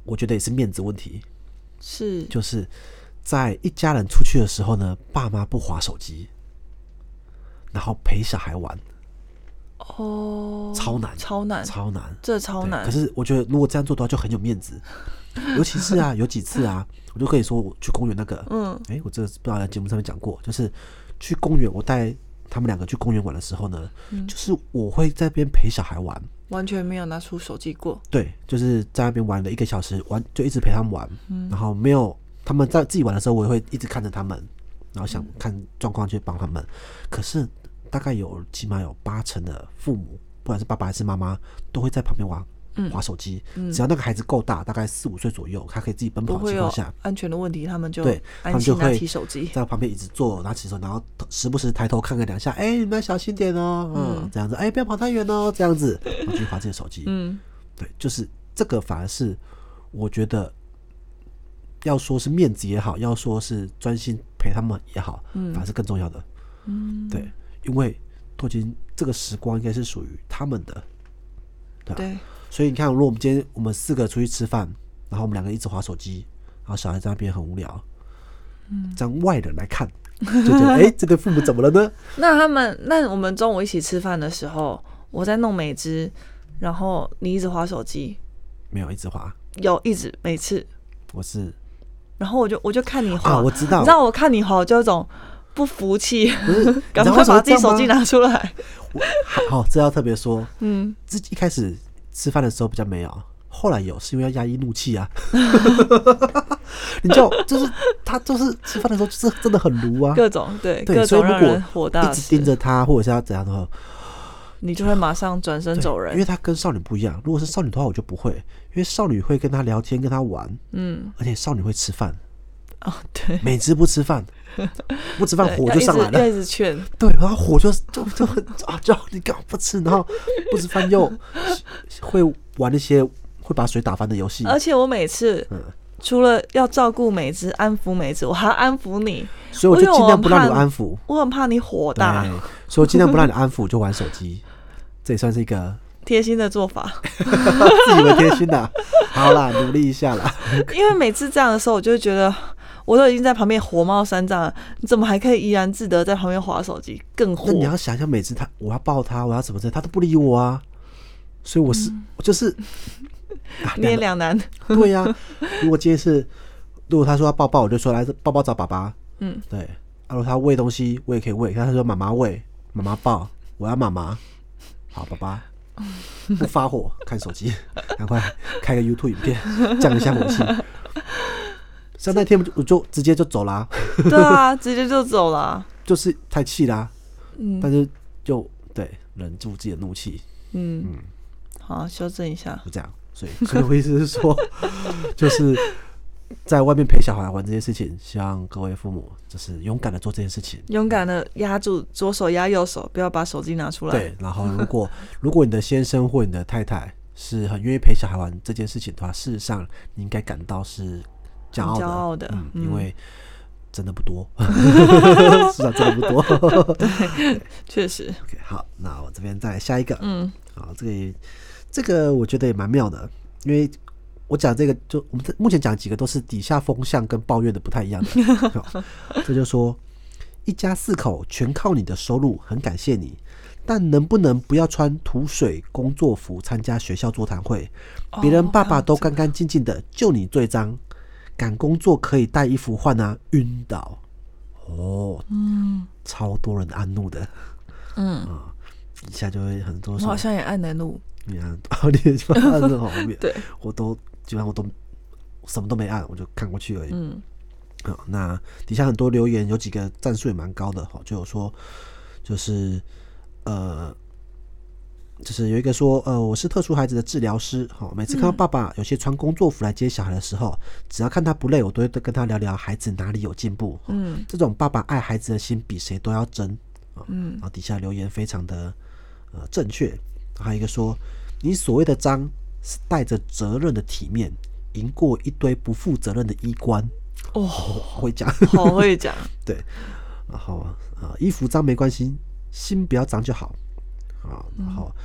我觉得也是面子问题， 是就是在一家人出去的时候呢，爸妈不滑手机，然后陪小孩玩。 哦， 超难， 超难， 超难， 这超难。 可是我觉得如果这样做的话，就很有面子。尤其是啊，有几次啊，我就可以说我去公园那个，嗯，哎、欸，我这个不知道在节目上面讲过，就是去公园，我带他们两个去公园玩的时候呢，嗯、就是我会在那边陪小孩玩， 完全没有拿出手机过。 对，就是在那边玩了一个小时，玩就一直陪他们玩，嗯、然后没有他们在自己玩的时候，我也会一直看着他们，然后想看状况去帮他们。可是大概有起码有八成的父母，不管是爸爸还是妈妈，都会在旁边玩。滑手机、嗯，只要那个孩子够大，大概四五岁左右，他可以自己奔跑的情况下， 安全的问题，他们就对，他们就会拿起手机， 在旁边一直坐，拿起手，然后时不时抬头看个两下，哎、欸，你们要小心点哦，嗯，嗯这样子，哎、欸，不要跑太远哦，这样子，然后去滑自己的手机，嗯，对，就是这个反而是我觉得要说是面子也好，要说是专心陪他们也好，嗯，反而是更重要的，嗯，对，因为都已经这个时光应该是属于他们的，对吧？对。所以你看，如果我们今天我们四个出去吃饭，然后我们两个一直滑手机，然后小孩在那边很无聊，嗯，这样外人来看，就觉得哎、欸，这对父母怎么了呢？ 那他们，那我们中午一起吃饭的时候，我在弄美汁，然后你一直滑手机， 没有一直滑， 有一直每次， 我是， 然后我就我就看你滑、 啊，我知道， 你知道我看你滑，我就有种不服气，赶快把自己手机拿出来。 好，这要特别说，嗯，自己一开始。吃饭的时候比较没有，后来有，是因为要压抑怒气啊。你知道，就是他就是吃饭的时候就是真的很鲁啊， 各种对， 对各种让人火大的事， 一直盯着他，或者是要怎样的话， 你就会马上转身走人。 因为他跟少女不一样，如果是少女的话，我就不会，因为少女会跟他聊天，跟他玩，嗯，而且少女会吃饭。 哦，对， 美芝不吃饭，不吃饭火就上来了， 要一直劝， 对，然后火就就就很啊，就你干嘛不吃？然后不吃饭又会玩一些会把水打翻的游戏， 而且我每次、嗯、除了要照顾美芝、安抚美芝，我还要安抚你， 所以我就尽量不让你安抚， 我很怕你火大， 所以我尽量不让你安抚，就玩手机，这也算是一个贴心的做法， 自以为贴心的、啊，好啦，努力一下啦。 因为每次这样的时候，我就会觉得。我都已经在旁边火冒三丈了，你怎么还可以怡然自得在旁边滑手机？更火！ 那你要想一下，每次他我要抱他，我要怎么着，他都不理我啊。所以我是、嗯、我就是， 啊、你也两难。 对呀、啊，如果今天是，如果他说要抱抱，我就说来抱抱找爸爸。嗯，对。如果他喂东西，我也可以喂。他说妈妈喂，妈妈抱，我要妈妈。好，爸爸。不发火，看手机，赶快开个 YouTube 影片，降一下火气。像那天我就直接就走啦、啊， 对啊，直接就走啦、啊， 就是太气啦、啊，嗯，但是就对忍住自己的怒气， 嗯嗯，好，修正一下， 就这样，所以所以我意思是说，就是在外面陪小孩玩这件事情，希望各位父母就是勇敢的做这件事情， 勇敢的压住左手压右手，不要把手机拿出来。 对，然后如果如果你的先生或你的太太是很愿意陪小孩玩这件事情的话，事实上你应该感到是。骄傲的， 骄傲的， 嗯，因为真的不多，市场真的不多， 对，确实。 OK， 好，那我这边再来下一个，嗯，好，这个这个我觉得也蛮妙的，因为我讲这个就我们目前讲几个都是底下风向跟抱怨的不太一样的，这就说一家四口全靠你的收入，很感谢你。但能不能不要穿土水工作服参加学校座谈会？别人爸爸都干干净净的，就你最脏。赶工作可以带衣服换啊，晕倒哦，嗯，超多人安怒的，嗯啊，底下就会很多。 我好像也按了怒， 你按，哦，你也基本上按了好面， 对， 我都基本上我都什么都没按，我就看过去而已。嗯，啊，那底下很多留言有几个赞数也蛮高的，就有说就是呃。就是有一个说，呃，我是特殊孩子的治疗师，好，每次看到爸爸有些穿工作服来接小孩的时候，嗯、只要看他不累，我都会跟他聊聊孩子哪里有进步。嗯，这种爸爸爱孩子的心比谁都要真。嗯，然后底下留言非常的呃正确，还有一个说，你所谓的脏是带着责任的体面，赢过一堆不负责任的衣冠。哦，好会讲， 好会讲。 对，然后啊、呃，衣服脏没关系，心不要脏就好。啊，然后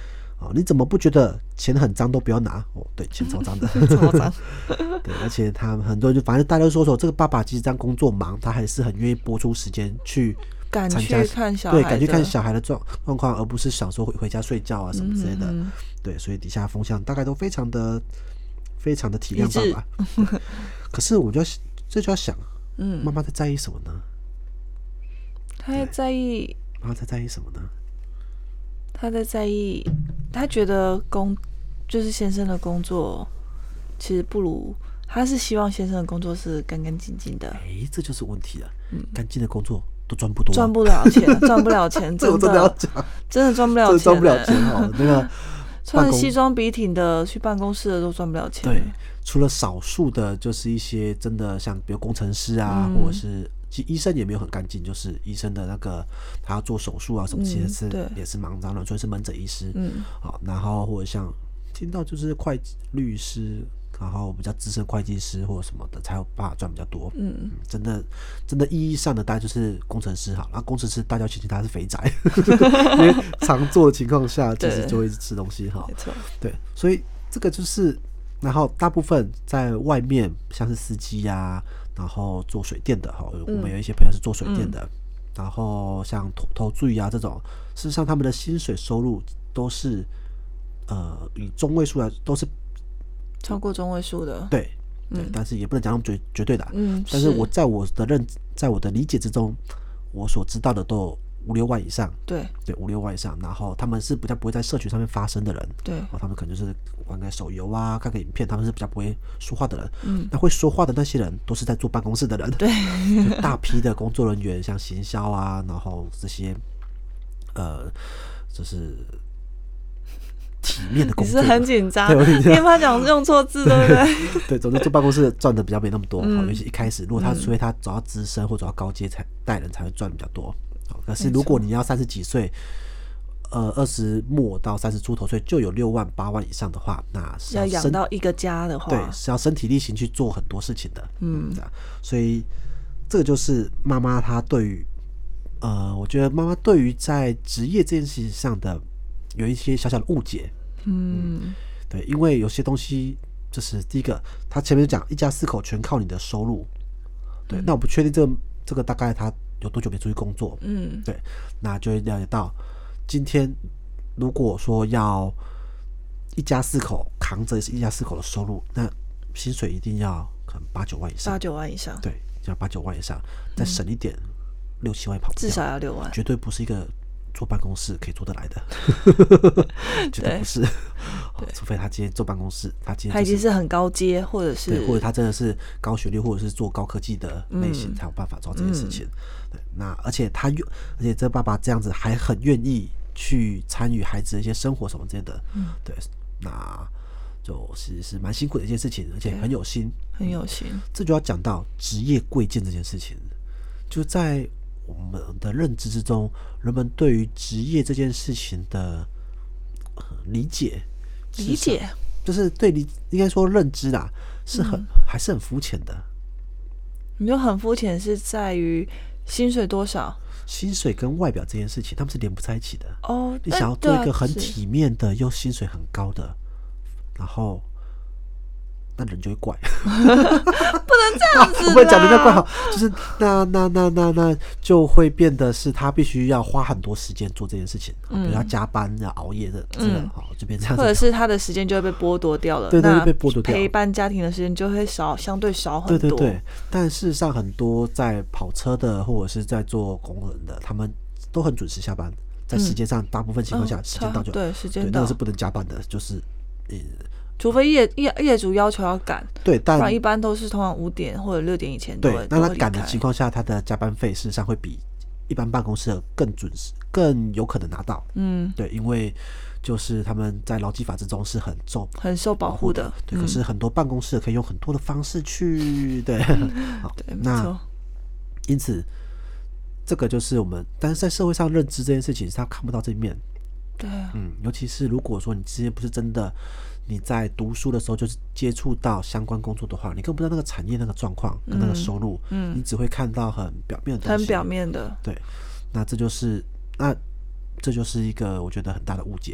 哦，你怎么不觉得钱很脏都不要拿？哦，对，钱超脏的， 超脏。 对，而且他们很多人就反正大家都说说，这个爸爸其实这样工作忙，他还是很愿意拨出时间去赶参加去看小孩的， 对，赶去看小孩的状状况，而不是想说回回家睡觉啊什么之类的。 嗯、 对，所以底下风向大概都非常的非常的体谅爸爸。可是我就要这就要想，嗯，妈妈在在意什么呢？ 她在在意， 妈妈在在意什么呢？ 她在在意，她觉得工就是先生的工作，其实不如她是希望先生的工作是干干净净的。 哎、欸，这就是问题了。嗯，干净的工作都赚不多、啊， 赚不了钱，赚不了钱，真的真的要讲， 真的赚不了钱， 赚不了钱哈。那个穿西装笔挺的去办公室的都赚不了钱。 对，除了少数的，就是一些真的像比如工程师啊，嗯、或者是其实医生也没有很干净，就是医生的那个他要做手术啊什么，其实是、嗯、也是忙脏乱，所以是门诊医师。嗯，好，然后或者像听到就是会计律师。然后比较资深会计师或者什么的才有办法赚比较多。嗯, 嗯，真的真的意义上的大概就是工程师好，然后工程师大家其实他是肥宅，因为常做的情况下其实就会吃东西哈。没错，对，所以这个就是，然后大部分在外面像是司机呀、啊，然后做水电的哈，我们有一些朋友是做水电的，嗯、然后像投投注啊这种，事实上他们的薪水收入都是呃以中位数来都是。 超过中位数的， 对，对，嗯、但是也不能讲那么绝绝对的、啊。嗯，但是我在我的认，在我的理解之中，我所知道的都有五六万以上。 对， 对，五六万以上。然后他们是比较不会在社群上面发声的人。 对， 哦，他们可能就是玩个手游啊，看个影片，他们是比较不会说话的人。嗯，那会说话的那些人，都是在坐办公室的人。 对， 大批的工作人员，像行销啊，然后这些，呃，就是。体面的工作， 你是很紧张，你怕讲用错字，对不对？ 对，总之坐办公室赚的比较没那么多，嗯、尤其一开始，如果他除非他走到资深或走到高阶才带人才会赚比较多。可是如果你要三十几岁，呃，二十末到三十出头岁就有六万八万以上的话，那是要养到一个家的话， 对，是要身体力行去做很多事情的。嗯，所以这个就是妈妈她对于，呃，我觉得妈妈对于在职业这件事情上的。有一些小小的误解，嗯，嗯，对，因为有些东西就是第一个，他前面讲一家四口全靠你的收入，对，嗯、那我不确定这个这个大概他有多久没出去工作，嗯，对，那就会了解到，今天如果说要一家四口扛着一家四口的收入，那薪水一定要可能八九万以上， 八九万以上， 对，要八九万以上，再省一点六七万跑不掉， 至少要六万， 绝对不是一个。坐办公室可以做得来的，绝对不是。除非他今天坐办公室，他今天、就是、 他已经是很高阶，或者是对，或者他真的是高学历，或者是做高科技的类型，嗯、才有办法做这件事情。嗯、对，那而且他，而且这爸爸这样子还很愿意去参与孩子的一些生活什么之类的。嗯，对，那就是是蛮辛苦的一件事情，而且很有心， 很有心。 这就要讲到职业贵贱这件事情，就在。我们的认知之中，人们对于职业这件事情的、呃、理解， 理解就是对理应该说认知啦，是很、嗯、还是很肤浅的。 你就很肤浅是在于薪水多少？ 薪水跟外表这件事情，他们是连不在一起的。 哦， 你想要做一个很体面的又薪水很高的，然后。那人就会怪， 不能这样子啦。 我们讲人家怪好，就是那那那那那就会变得是他必须要花很多时间做这件事情，嗯、比如要加班、要熬夜的，这个好、嗯、就变这样子， 或者是他的时间就会被剥夺掉了， 对对，被剥夺掉， 陪伴家庭的时间就会少，相对少很多。 对对对，但事实上很多在跑车的或者是在做工人的，他们都很准时下班，在时间上、嗯、大部分情况下、嗯、时间到就对时间到， 对那个是不能加班的，就是呃。 除非业业业主要求要赶， 对，但不然一般都是通常五点或者六点以前都会。 对，那他赶的情况下，他的加班费事实上会比一般办公室更准时，更有可能拿到。嗯，对，因为就是他们在劳基法之中是很受很受保护的。 对，嗯、可是很多办公室可以用很多的方式去对，好， 对， 那因此这个就是我们，但是在社会上认知这件事情，是他看不到这一面。 对、啊， 嗯，尤其是如果说你之前不是真的。你在读书的时候就是接触到相关工作的话，你更不知道那个产业那个状况跟那个收入，嗯，嗯你只会看到很表面的东西， 很表面的， 对，那这就是那这就是一个我觉得很大的误解，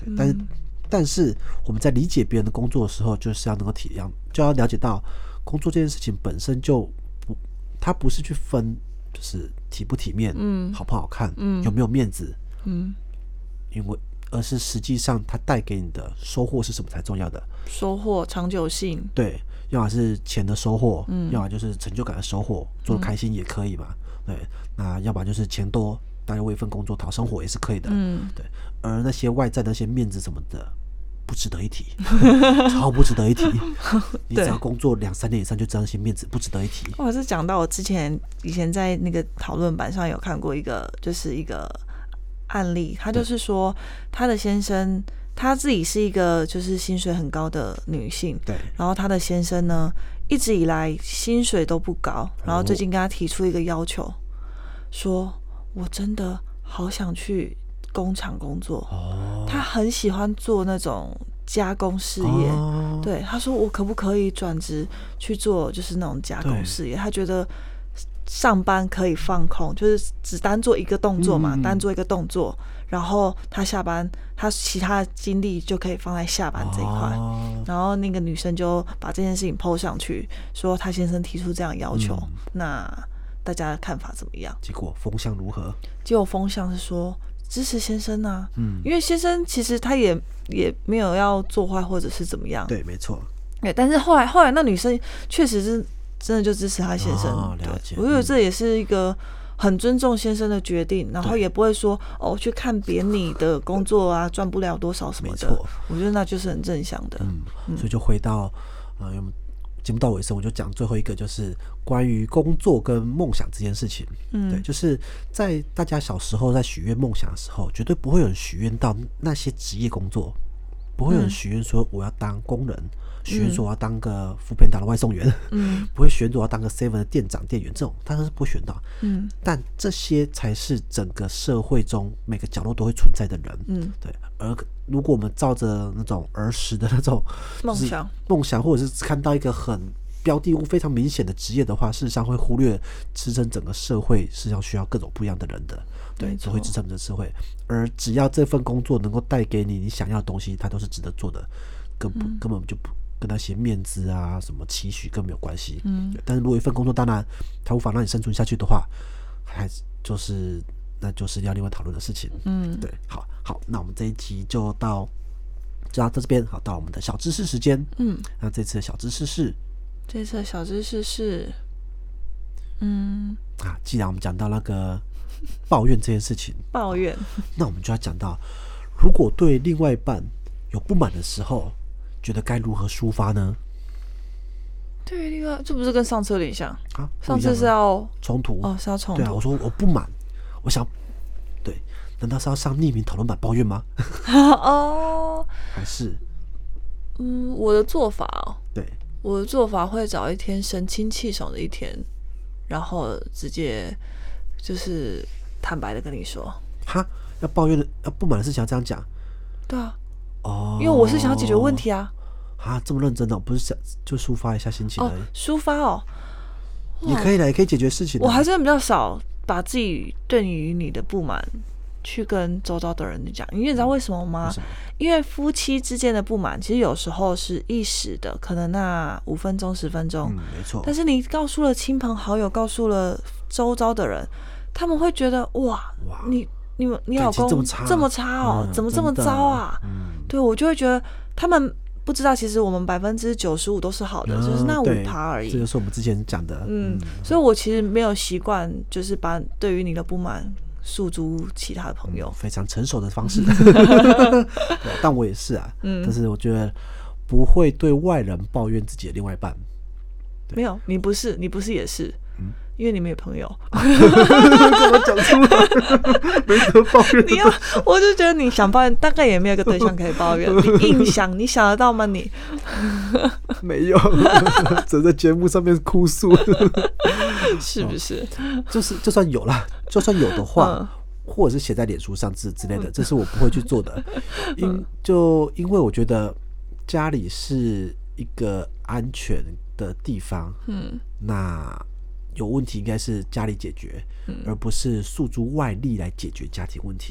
对，但是、嗯、但是我们在理解别人的工作的时候，就是要能够体谅，就要了解到工作这件事情本身就不，它不是去分就是体不体面，嗯，好不好看，嗯，有没有面子，嗯，因为而是实际上它带给你的收获是什么才重要的， 收获长久性， 对，要么是钱的收获，嗯，要么就是成就感的收获，做得开心也可以嘛，嗯、对，那要么就是钱多，大家为一份工作讨生活也是可以的，嗯，对，而那些外在的那些面子什么的，不值得一提，超不值得一提。你只要工作两三年以上，就知道那些面子不值得一提。 我是讲到我之前以前在那个讨论板上有看过一个，就是一个案例，他就是说他的先生，他自己是一个就是薪水很高的女性， 对， 然后他的先生呢一直以来薪水都不高，然后最近跟他提出一个要求，说我真的好想去工厂工作，哦，他很喜欢做那种加工事业，哦，对，他说我可不可以转职去做就是那种加工事业，他觉得上班可以放空，就是只单做一个动作嘛，嗯，单做一个动作，然后他下班他其他的精力就可以放在下班这一块，哦，然后那个女生就把这件事情 po 上去，说她先生提出这样的要求，嗯，那大家的看法怎么样？ 结果风向如何？ 结果风向是说支持先生啊，嗯，因为先生其实他也也没有要做坏或者是怎么样， 对，没错， 对，但是后来后来那女生确实是真的就支持他先生， 哦，了解， 我觉得这也是一个很尊重先生的决定，然后也不会说哦去看扁你的工作啊，赚不了多少什么的，没错，我觉得那就是很正向的， 嗯，嗯，所以就回到呃。节目到尾声，我就讲最后一个，就是关于工作跟梦想这件事情。嗯，对，就是在大家小时候在许愿梦想的时候，绝对不会有人许愿到那些职业工作，不会有人许愿说我要当工人，许愿说我要当个foodpanda的外送员，嗯，不会许愿说我要当个 seven 的店长、店员，这种当然是不会选到。嗯，但这些才是整个社会中每个角落都会存在的人。嗯，对。而如果我们照着那种儿时的那种梦想、 梦想，或者是看到一个很标的物非常明显的职业的话，事实上会忽略支撑整个社会是要需要各种不一样的人的，对，都会支撑整个社会。而只要这份工作能够带给你你想要的东西，它都是值得做的，根本、嗯、根本就不跟那些面子啊、什么期许根本没有关系。嗯，但是如果一份工作当然它无法让你生存下去的话，还就是那就是要另外讨论的事情。嗯，对，好。好，那我们这一集就到就到这边，好，到我们的小知识时间。嗯，那这次的小知识是， 这次的小知识是，嗯， 啊，既然我们讲到那个抱怨这件事情， 抱怨， 那我们就要讲到，如果对另外一半有不满的时候，觉得该如何抒发呢？ 对，另外，这不是跟上次有点像啊？上次是要冲突哦，是要冲突。 对啊，我说我不满，我想。难道是要上匿名讨论版抱怨吗？ 哦， 还是嗯，我的做法哦， 对， 我的做法会找一天神清气爽的一天，然后直接就是坦白的跟你说， 哈，要抱怨的、要不满的事情要这样讲， 对啊， 哦， 因为我是想要解决问题啊， 啊，这么认真的、哦，不是想就抒发一下心情而已， 哦、抒发哦， 也可以的，也可以解决事情的。 我还真的比较少把自己对于你的不满去跟周遭的人讲，因为你知道为什么吗？ 为什么？ 因为夫妻之间的不满，其实有时候是一时的，可能那五分钟、十分钟， 嗯，没错。 但是你告诉了亲朋好友，告诉了周遭的人，他们会觉得哇，哇你你你老公这么差， 这么差哦，嗯、怎么这么糟啊？嗯、对我就会觉得他们不知道，其实我们百分之九十五都是好的，嗯、就是那五趴而已。 这就是我们之前讲的。 嗯，嗯所以我其实没有习惯，就是把对于你的不满诉诸其他的朋友， 嗯、非常成熟的方式。但我也是啊，嗯，但是我觉得不会对外人抱怨自己的另外一半。 没有，你不是，你不是也是，嗯，因为你没有朋友。 干嘛讲出来？没得抱怨。 你要，我就觉得你想抱怨，大概也没有一个对象可以抱怨。你硬想，你想得到吗？你没有，只在节目上面哭诉。 是不是？ 就是就算有啦，就算有的话，嗯、或者是写在脸书上之之类的，这是我不会去做的。因就因为我觉得家里是一个安全的地方，嗯，那有问题应该是家里解决，嗯、而不是诉诸外力来解决家庭问题。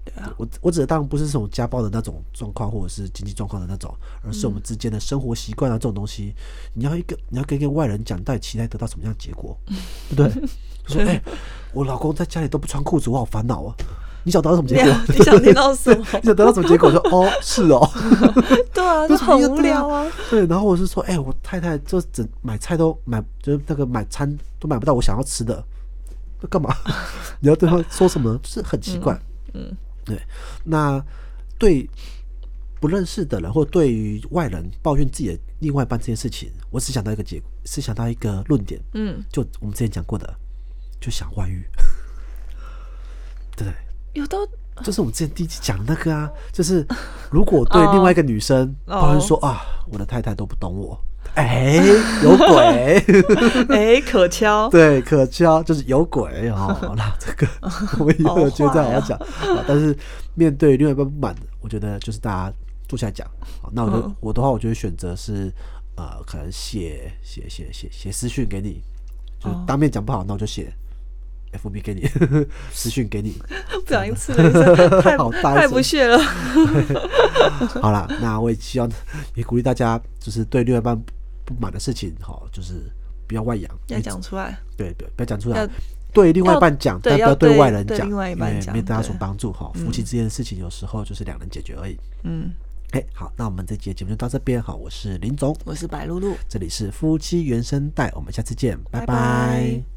对啊， 我我指的当然不是这种家暴的那种状况，或者是经济状况的那种，而是我们之间的生活习惯啊这种东西，你要一个你要跟一个外人讲，到底期待得到什么样的结果，对不对？就说哎、欸，我老公在家里都不穿裤子，我好烦恼啊。你想得到什么结果？ 你想听到什么？ 你想得到什么结果？就哦，是哦， 对啊，就很无聊啊。 对，然后我是说，哎、欸，我太太就整买菜都买，就是那个买餐都买不到我想要吃的，那干嘛？你要对他说什么？就是很奇怪。嗯，嗯对。那对不认识的人，或对于外人抱怨自己的另外一半这件事情，我只想到一个结果，是想到一个论点。嗯，就我们之前讲过的，就想外遇，对不对？ 有到就是我们之前第一集讲的那个啊，就是如果对另外一个女生抱怨说、oh. 啊，我的太太都不懂我，哎、欸，有鬼， 哎、欸，可敲， 对，可敲就是有鬼哦。那这个我们以后有觉得好好讲、啊，但是面对另外一半不满的，我觉得就是大家坐下来讲。那我就、嗯、我的话，我就会选择是呃，可能写写写写写私讯给你，就当面讲不好，那我就写。F B 给你私讯给你， 不小心刺了一声，太太不屑了。 好啦，那我也希望也鼓励大家，就是对另外一半不满的事情，哈，就是不要外扬， 要讲出来。 对，不要讲出来。对另外一半讲，但不要对外人讲， 另外一半讲， 没对他所帮助。哈，夫妻之间的事情有时候就是两人解决而已。嗯。哎、欸，好，那我们这集的节目就到这边。好，我是林总， 我是白露露， 这里是夫妻原声带，我们下次见，拜拜。 拜拜。